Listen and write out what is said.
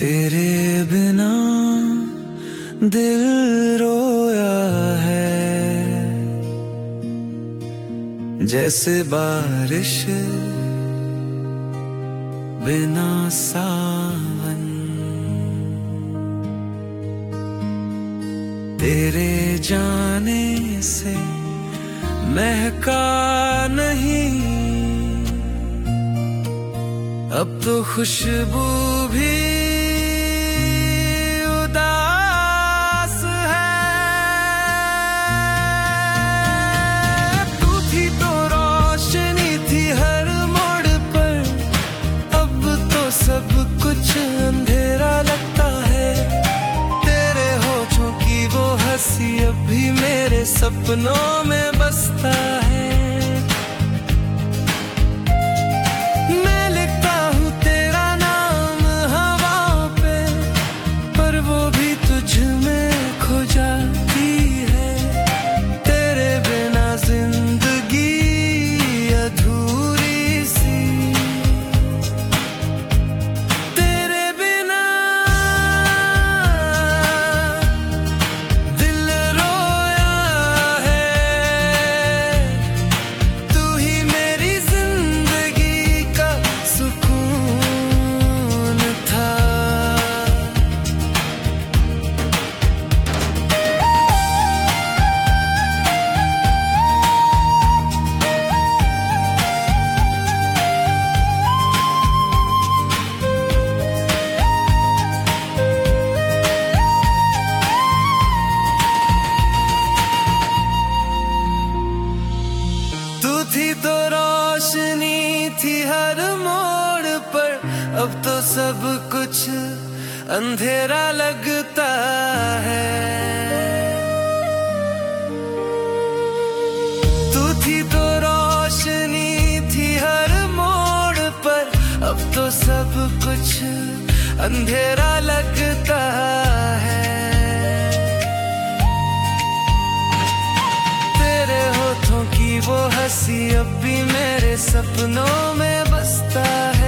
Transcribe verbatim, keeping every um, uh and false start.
तेरे बिना दिल रोया है, जैसे बारिश बिना सावन। तेरे जाने से महका नहीं, अब तो खुशबू भी उदास है। तू थी तो रोशनी थी हर मोड़ पर, अब तो सब कुछ अंधेरा लगता है। तेरे होठों की वो हंसी अब भी मेरे सपनों में बसता है। थी तो रोशनी थी हर मोड़ पर, अब तो सब कुछ अंधेरा लगता है। तू थी तो रोशनी थी हर मोड़ पर, अब तो सब कुछ अंधेरा लगता है। वो हंसी अब भी मेरे सपनों में बसता है।